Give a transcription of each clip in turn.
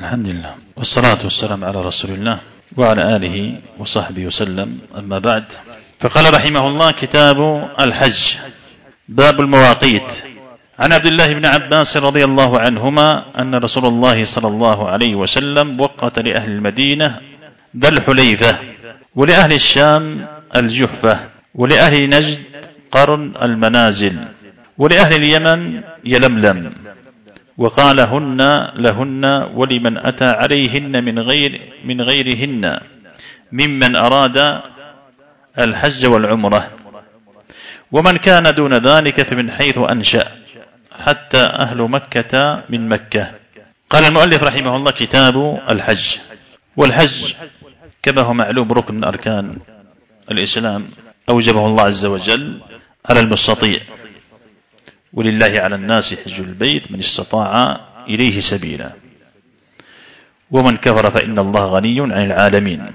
الحمد لله والصلاة والسلام على رسول الله وعلى آله وصحبه وسلم. أما بعد، فقال رحمه الله: كتاب الحج، باب المواقيت. عن عبد الله بن عباس رضي الله عنهما أن رسول الله صلى الله عليه وسلم وقت لأهل المدينة ذا الحليفة، ولأهل الشام الجحفة، ولأهل نجد قرن المنازل، ولأهل اليمن يلملم، وقال: هن لهن ولمن أتى عليهن من غيرهن ممن أراد الحج والعمرة، ومن كان دون ذلك فمن حيث أنشأ، حتى أهل مكة من مكة. قال المؤلف رحمه الله: كتاب الحج. والحج كما هو معلوم ركن من أركان الإسلام أوجبه الله عز وجل على المستطيع، ولله على الناس حج البيت من استطاع إليه سبيلا، ومن كفر فإن الله غني عن العالمين.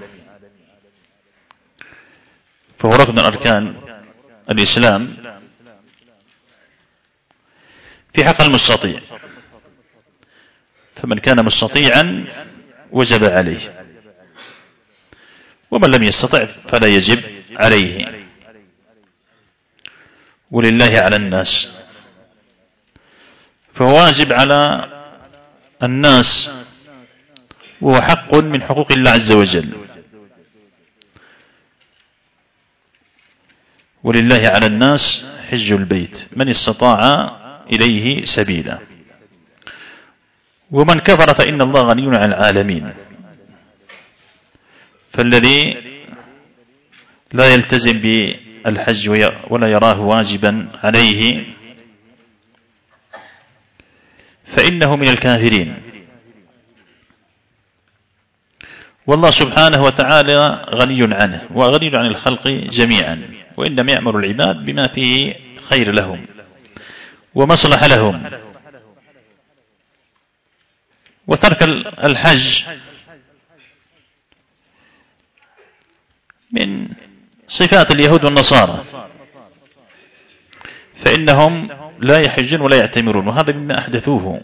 فهو ركن من أركان الإسلام في حق المستطيع، فمن كان مستطيعا وجب عليه، ومن لم يستطع فلا يجب عليه. ولله على الناس، فهو واجب على الناس، وهو حق من حقوق الله عز وجل. ولله على الناس حج البيت من استطاع إليه سبيلا، ومن كفر فإن الله غني عن العالمين. فالذي لا يلتزم بالحج ولا يراه واجبا عليه فإنه من الكافرين. والله سبحانه وتعالى غني عنه وغني عن الخلق جميعا، وإنما يأمر العباد بما فيه خير لهم ومصلح لهم. وترك الحج من صفات اليهود والنصارى، فإنهم لا يحجون ولا يعتمرون، وهذا مما أحدثوه.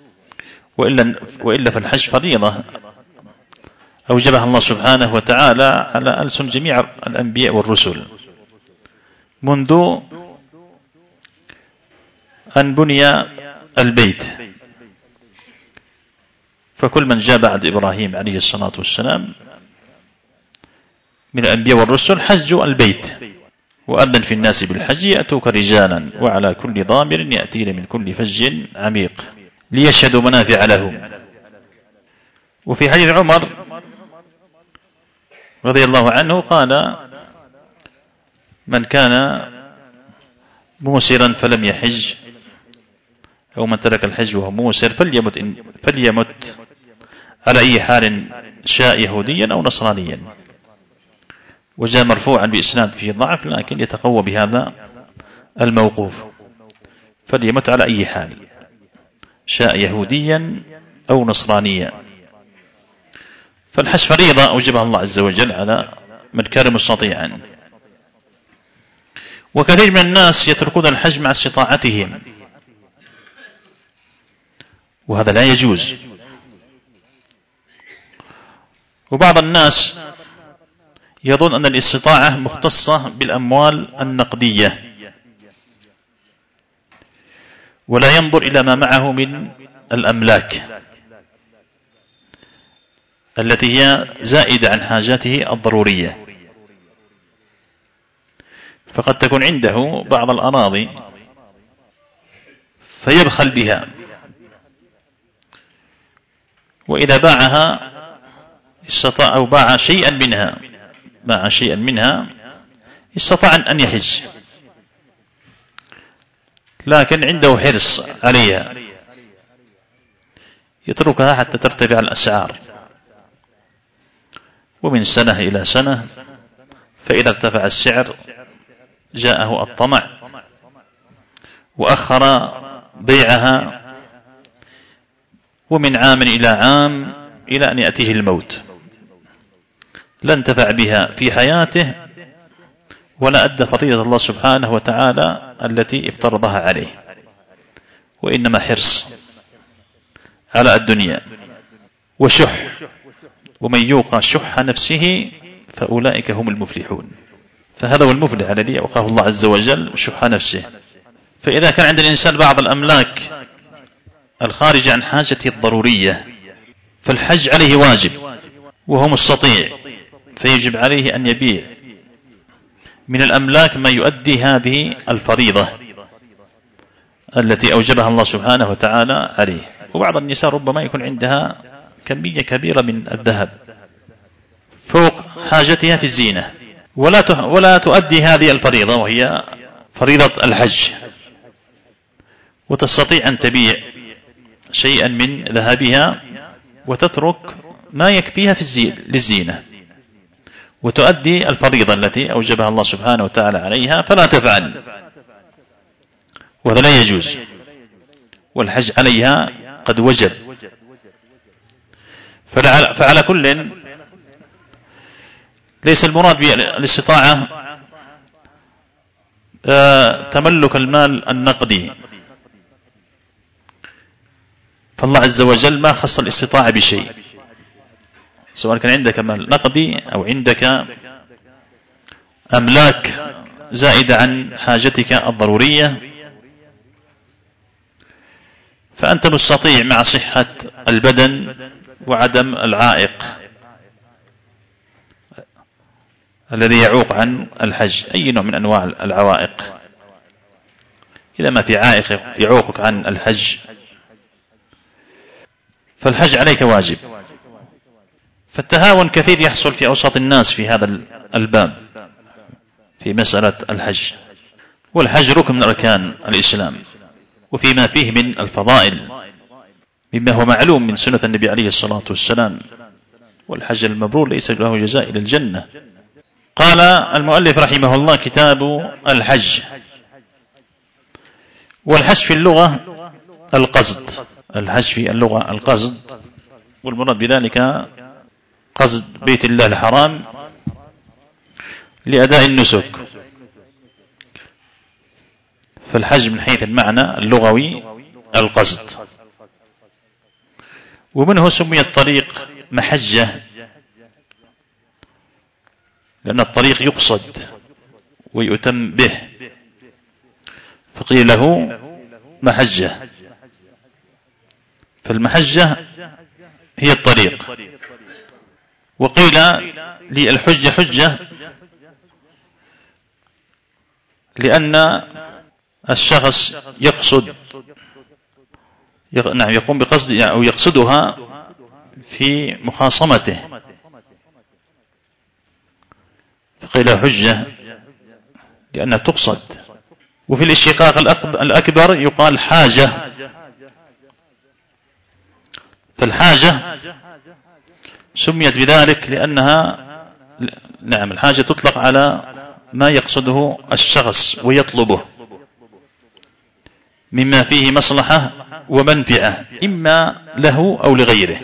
وإلا فالحج فريضة أوجبها الله سبحانه وتعالى على ألسن جميع الأنبياء والرسل منذ أن بني البيت. فكل من جاء بعد إبراهيم عليه الصلاة والسلام من الأنبياء والرسل حجوا البيت. وأذن في الناس بالحج يأتوك رجالا وعلى كل ضامر يأتين من كل فج عميق ليشهدوا منافع لهم. وفي حديث عمر رضي الله عنه قال: من كان موسرا فلم يحج، أو من ترك الحج وهو موسر فليمت على أي حال شاء يهوديا أو نصرانيا. وجاء مرفوعا بإسناد فيه ضعف، لكن يتقوى بهذا الموقوف: فليمت على أي حال شاء يهوديا أو نصرانيا. فالحج فريضة أوجبها الله عز وجل على من كان مستطيعا. وكثير من الناس يتركون الحج مع استطاعتهم، وهذا لا يجوز. وبعض الناس يظن أن الاستطاعة مختصة بالأموال النقدية، ولا ينظر إلى ما معه من الأملاك التي هي زائدة عن حاجاته الضرورية. فقد تكون عنده بعض الأراضي فيبخل بها، وإذا باعها استطاع أو باع شيئا منها استطاع أن يحج، لكن عنده حرص عليها يتركها حتى ترتفع الأسعار، ومن سنة إلى سنة فإذا ارتفع السعر جاءه الطمع وأخر بيعها، ومن عام إلى عام إلى أن يأتيه الموت لا انتفع بها في حياته ولا أدى فريضة الله سبحانه وتعالى التي افترضها عليه، وإنما حرص على الدنيا. وشح، ومن يوق شح نفسه فأولئك هم المفلحون. فهذا هو المفلح الذي يوقاه الله عز وجل شح نفسه. فإذا كان عند الإنسان بعض الأملاك الخارجة عن حاجته الضرورية فالحج عليه واجب وهو مستطيع، فيجب عليه أن يبيع من الأملاك ما يؤدي هذه الفريضة التي أوجبها الله سبحانه وتعالى عليه. وبعض النساء ربما يكون عندها كمية كبيرة من الذهب فوق حاجتها في الزينة، ولا تؤدي هذه الفريضة وهي فريضة الحج، وتستطيع أن تبيع شيئا من ذهبها وتترك ما يكفيها للزينة وتؤدي الفريضة التي أوجبها الله سبحانه وتعالى عليها، فلا تفعل، وهذا لا يجوز، والحج عليها قد وجب. فعلى كل ليس المراد بالاستطاعة تملك المال النقدي، فالله عز وجل ما خص الاستطاعة بشيء، سواء كان عندك مال نقدي أو عندك أملاك زائدة عن حاجتك الضرورية، فأنت مستطيع مع صحة البدن وعدم العائق الذي يعوق عن الحج، أي نوع من أنواع العوائق. إذا ما في عائق يعوقك عن الحج فالحج عليك واجب. فالتهاون كثير يحصل في أوساط الناس في هذا الباب في مسألة الحج، والحج ركن من أركان الإسلام، وفيما فيه من الفضائل مما هو معلوم من سنة النبي عليه الصلاة والسلام، والحج المبرور ليس له جزاء إلى الجنة. قال المؤلف رحمه الله: كتاب الحج. والحج في اللغة القصد، الحج في اللغة القصد، والمراد بذلك قصد بيت الله الحرام لأداء النسك. فالحج من حيث المعنى اللغوي القصد، ومنه سمي الطريق محجة، لأن الطريق يقصد ويؤتم به، فقيل له محجة. فالمحجة هي الطريق. وقيل للحجة حجة لأن الشخص يقصد يقوم بقصد أو يقصدها في مخاصمته، فقيل حجة لأنها تقصد. وفي الاشتقاق الأكبر يقال حاجة. فالحاجة سميت بذلك لأنها الحاجة تطلق على ما يقصده الشخص ويطلبه مما فيه مصلحة ومنفعة إما له أو لغيره.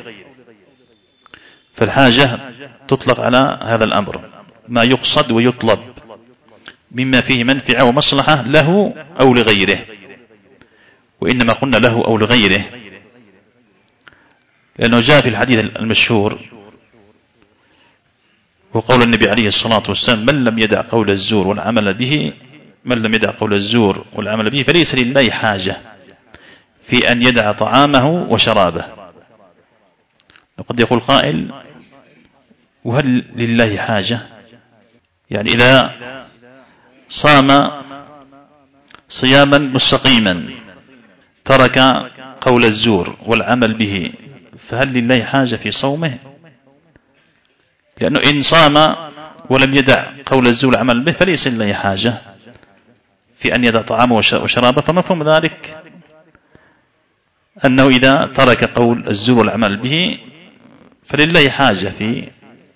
فالحاجة تطلق على هذا الأمر، ما يقصد ويطلب مما فيه منفعة ومصلحة له أو لغيره. وإنما قلنا له أو لغيره لأنه جاء في الحديث المشهور وقول النبي عليه الصلاة والسلام: من لم يدع قول الزور والعمل به، من لم يدع قول الزور والعمل به فليس لله حاجة في أن يدع طعامه وشرابه. وقد يقول قائل: وهل لله حاجة؟ يعني إذا صام صياما مستقيما ترك قول الزور والعمل به فهل لله حاجة في صومه؟ لأنه إن صام ولم يدع قول الزور والعمل به فليس لله حاجة في أن يدع طعامه وشرابه. فمفهوم ذلك أنه إذا ترك قول الزور والعمل به فلله حاجة في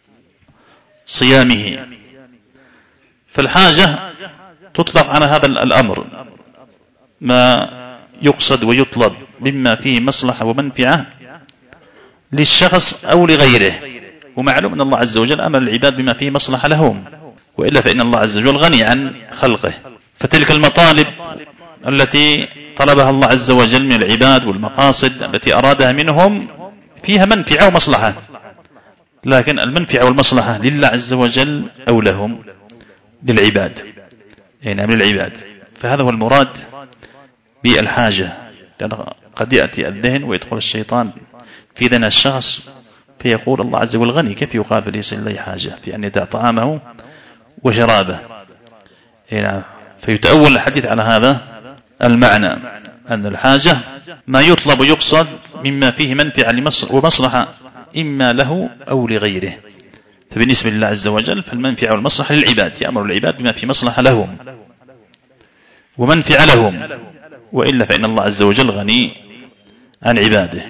صيامه. فالحاجة تطلق على هذا الأمر، ما يقصد ويطلب مما فيه مصلحة ومنفعة للشخص أو لغيره. ومعلوم أن الله عز وجل أمر العباد بما فيه مصلحة لهم، وإلا فإن الله عز وجل غني عن خلقه. فتلك المطالب التي طلبها الله عز وجل من العباد والمقاصد التي أرادها منهم فيها منفعة ومصلحة، لكن المنفعة والمصلحة لله عز وجل أو لهم؟ للعباد، نعم للعباد. فهذا هو المراد بالحاجة، لأن قد يأتي الذهن ويدخل الشيطان في ذهن الشخص فيقول الله عز وجل غني، كيف يقال فليس لله حاجة في أن يدع طعامه وشرابه؟ فيتأول الحديث على هذا المعنى، أن الحاجة ما يطلب ويقصد مما فيه منفعة ومصلحة إما له أو لغيره. فبالنسبة لله عز وجل فالمنفعة والمصلحة للعباد، يأمر العباد بما في مصلحة لهم ومنفعة لهم، وإلا فإن الله عز وجل غني عن عباده.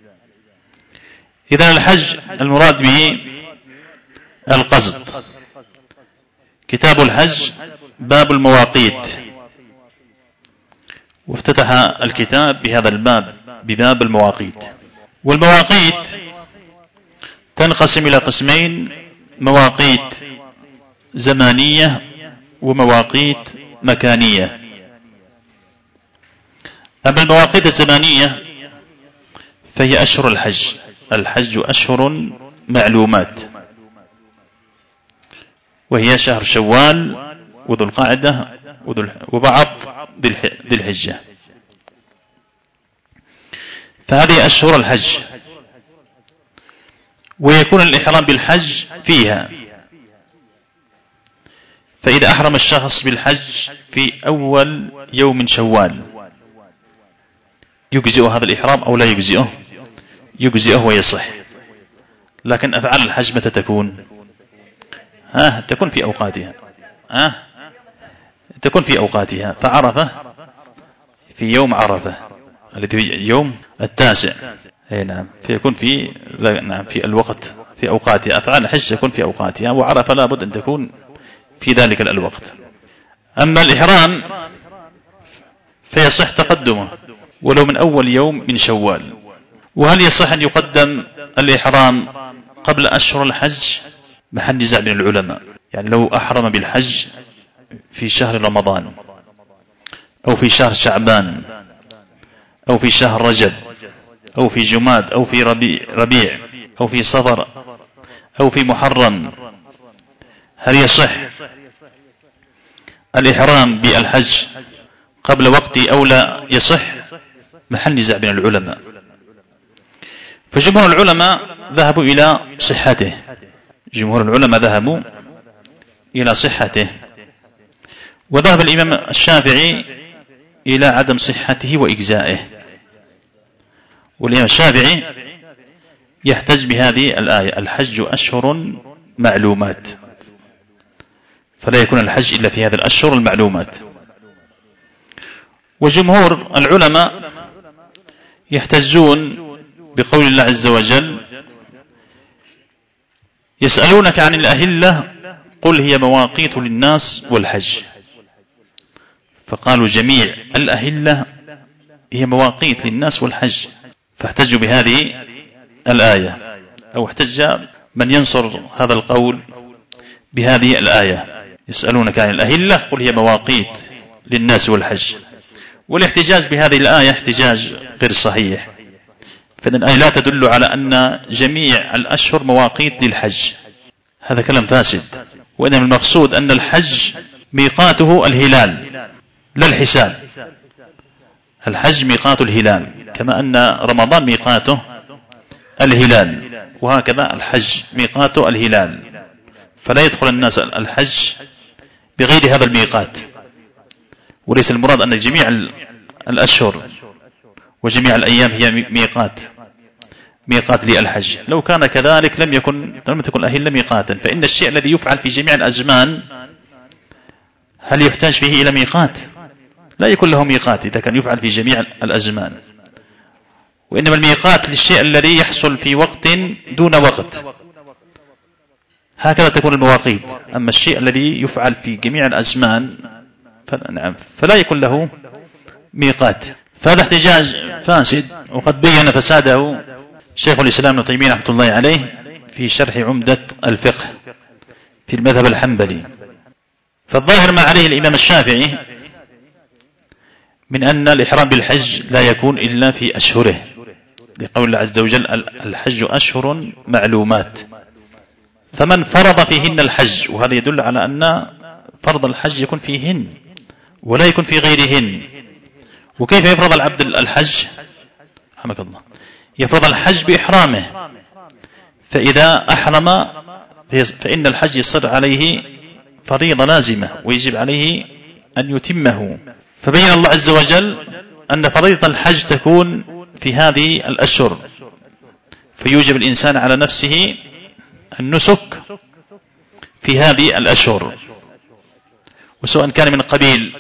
إذن الحج المراد به القصد. كتاب الحج باب المواقيت، وافتتح الكتاب بهذا الباب بباب المواقيت. والمواقيت تنقسم إلى قسمين: مواقيت زمانية ومواقيت مكانية. أما المواقيت الزمانية فهي أشهر الحج. الحج أشهر معلومات، وهي شهر شوال وذو القعدة وبعض ذي الحجة، فهذه أشهر الحج، ويكون الإحرام بالحج فيها. فإذا أحرم الشخص بالحج في أول يوم من شوال يجزئه هذا الإحرام أو لا يجزئه؟ يجزئه ويصح. لكن أفعال الحج متى تكون؟ تكون في أوقاتها، تكون في أوقاتها. فعرفة في يوم عرفة الذي هو يوم 9، نعم، فيكون في الوقت في أوقاتها. أفعال الحج تكون في أوقاتها، وعرفة لابد أن تكون في ذلك الوقت. أما الإحرام فيصح تقدمه ولو من أول يوم من شوال. وهل يصح أن يقدم الإحرام قبل أشهر الحج؟ محل نزاع بين العلماء. يعني لو أحرم بالحج في شهر رمضان أو في شهر شعبان أو في شهر رجب أو في جماد أو في ربيع أو في صفر أو في محرم، هل يصح الإحرام بالحج قبل وقته أو لا يصح؟ محل نزاع بين العلماء. فجمهور العلماء ذهبوا إلى صحته، جمهور العلماء ذهبوا إلى صحته، وذهب الإمام الشافعي إلى عدم صحته وإجزائه. والإمام الشافعي يحتج بهذه الآية: الحج أشهر معلومات، فلا يكون الحج إلا في هذه الأشهر المعلومات. وجمهور العلماء يحتجون بقول الله عز وجل: يسألونك عن الأهلة قل هي مواقيت للناس والحج. فقالوا جميع الأهلة هي مواقيت للناس والحج، فاحتجوا بهذه الآية، أو احتج من ينصر هذا القول بهذه الآية: يسألونك عن الأهلة قل هي مواقيت للناس والحج. والاحتجاج بهذه الآية احتجاج غير صحيح، فإن الآية لا تدل على أن جميع الأشهر مواقيت للحج، هذا كلام فاسد. وإنما المقصود أن الحج ميقاته الهلال لا الحساب. الحج ميقات الهلال، كما أن رمضان ميقاته الهلال، وهكذا الحج ميقاته الهلال. فلا يدخل الناس الحج بغير هذا الميقات. وليس المراد أن جميع الأشهر وجميع الأيام هي ميقات للحج. لو كان كذلك لم تكن الأهلة ميقاتا، فإن الشيء الذي يفعل في جميع الأزمان هل يحتاج فيه إلى ميقات؟ لا يكون له ميقات إذا كان يفعل في جميع الأزمان. وإنما الميقات للشيء الذي يحصل في وقت دون وقت، هكذا تكون المواقيت. أما الشيء الذي يفعل في جميع الأزمان فلا يكون له ميقات. فهذا احتجاج فاسد، وقد بين فساده شيخ الإسلام ابن تيمية رحمة الله عليه في شرح عمدة الفقه في المذهب الحنبلي. فالظاهر ما عليه الإمام الشافعي من أن الإحرام بالحج لا يكون إلا في أشهره، لقول الله عز وجل الحج أشهر معلومات، فمن فرض فيهن الحج، وهذا يدل على أن فرض الحج يكون فيهن ولا يكون في غيرهن. وكيف يفرض العبد الحج؟ رحمك الله، يفرض الحج بإحرامه، فإذا أحرم فإن الحج يصير عليه فريضة لازمة ويجب عليه أن يتمه. فبين الله عز وجل أن فريضة الحج تكون في هذه الأشهر، فيوجب الإنسان على نفسه النسك في هذه الأشهر، وسواء كان من قبيل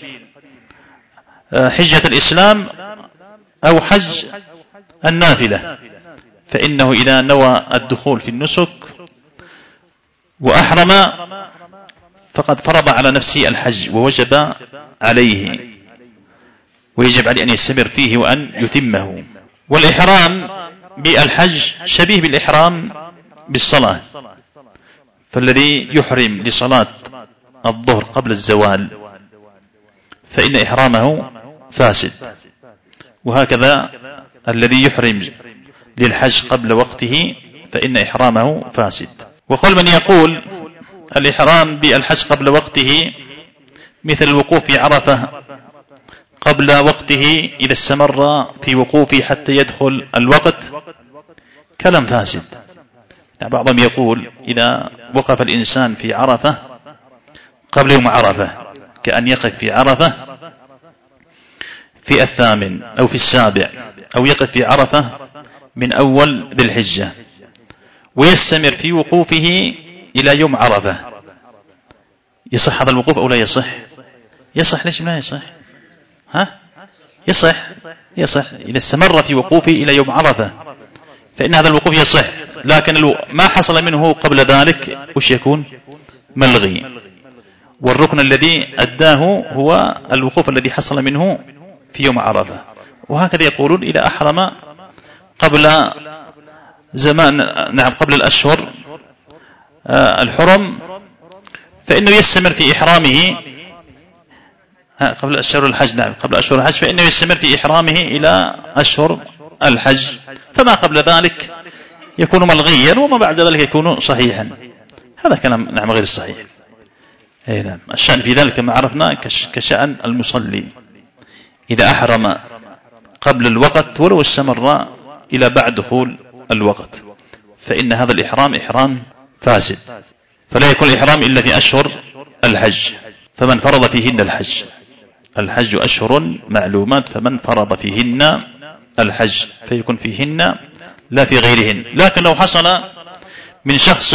حجة الإسلام أو حج النافلة، فإنه إذا نوى الدخول في النسك وأحرم فقد فرض على نفسه الحج ووجب عليه، ويجب عليه أن يستمر فيه وأن يتمه. والإحرام بالحج شبيه بالإحرام بالصلاة، فالذي يحرم لصلاة الظهر قبل الزوال فإن إحرامه فاسد، وهكذا الذي يحرم للحج قبل وقته فإن إحرامه فاسد. وقل من يقول الإحرام بالحج قبل وقته مثل الوقوف في عرفة قبل وقته إذا استمر في وقوفه حتى يدخل الوقت، كلام فاسد. يعني بعضهم يقول إذا وقف الإنسان في عرفة قبل يوم عرفة كأن يقف في عرفة في 8 أو في 7 أو يقف في عرفة من أول ذي الحجة ويستمر في وقوفه إلى يوم عرفة، يصح هذا الوقوف أو لا يصح؟ يصح. ليش لا يصح؟ يصح إذا استمر في وقوفه إلى يوم عرفة فإن هذا الوقوف يصح، لكن ما حصل منه قبل ذلك وش يكون؟ ملغي. والركن الذي أداه هو الوقوف الذي حصل منه في يوم عرفة. وهكذا يقولون إذا أحرم قبل زمان، نعم قبل الأشهر الحرم، فإنه يستمر في إحرامه قبل أشهر الحج، نعم قبل أشهر الحج، فإنه يستمر في إحرامه إلى أشهر الحج، فما قبل ذلك يكون ملغيا وما بعد ذلك يكون صحيحا. هذا كلام نعم غير الصحيح. نعم الشأن في ذلك ما عرفنا كشأن المصلي، إذا أحرم قبل الوقت ولو استمر إلى بعد دخول الوقت فإن هذا الإحرام إحرام فاسد، فلا يكون الإحرام إلا في أشهر الحج. فمن فرض فيهن الحج أشهر معلومات، فمن فرض فيهن الحج فيكون فيهن لا في غيرهن. لكن لو حصل من شخص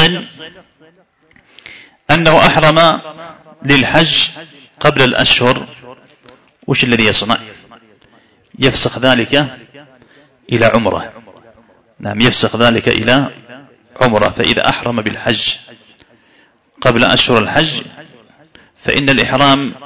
أنه أحرم للحج قبل الأشهر، وش الذي يصنع؟ يفسخ ذلك إلى عمره. نعم يفسخ ذلك إلى عمره. فإذا أحرم بالحج قبل أشهر الحج فإن الإحرام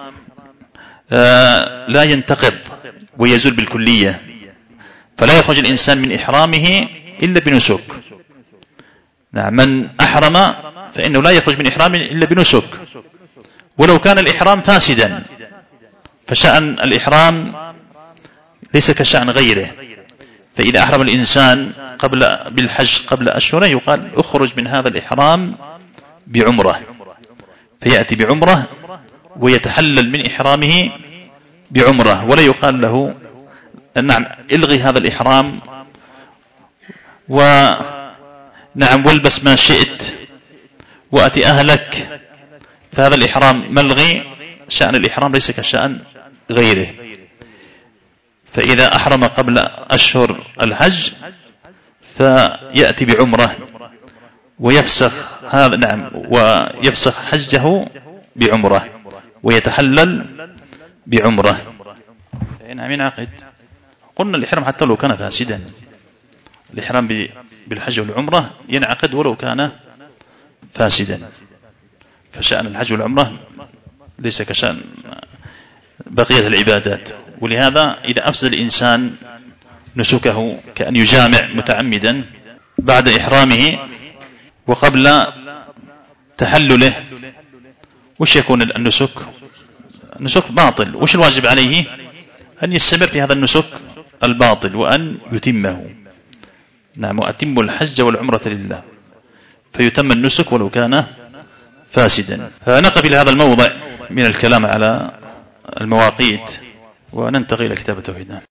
لا ينتقض ويزول بالكلية، فلا يخرج الإنسان من إحرامه إلا بنسك. نعم من أحرم فإنه لا يخرج من إحرامه إلا بنسك ولو كان الإحرام فاسدا، فشأن الإحرام ليس كشأن غيره. فإذا أحرم الإنسان بالحج قبل أشهره يقال أخرج من هذا الإحرام بعمره، فيأتي بعمره ويتحلل من إحرامه بعمره، ولا يقال له نعم الغي هذا الإحرام ونعم والبس ما شئت وأتي أهلك، فهذا الإحرام ملغي. شأن الإحرام ليس كشأن غيره. فإذا أحرم قبل أشهر الحج فيأتي بعمره ويفسخ هذا نعم ويفسخ حجه بعمره ويتحلل بعمره. نعم ينعقد. قلنا الإحرام حتى لو كان فاسدا، الإحرام بالحج والعمرة ينعقد ولو كان فاسدا، فشأن الحج والعمرة ليس كشأن بقية العبادات. ولهذا إذا أفسد الإنسان نسكه كأن يجامع متعمدا بعد إحرامه وقبل تحلله، وش يكون النسك؟ النسك باطل. وش الواجب عليه؟ أن يستمر في هذا النسك الباطل وأن يتمه. نعم وأتم الحج والعمرة لله، فيتم النسك ولو كان فاسدا. نقف إلى هذا الموضع من الكلام على المواقيت وننتقل إلى كتاب التوحيد.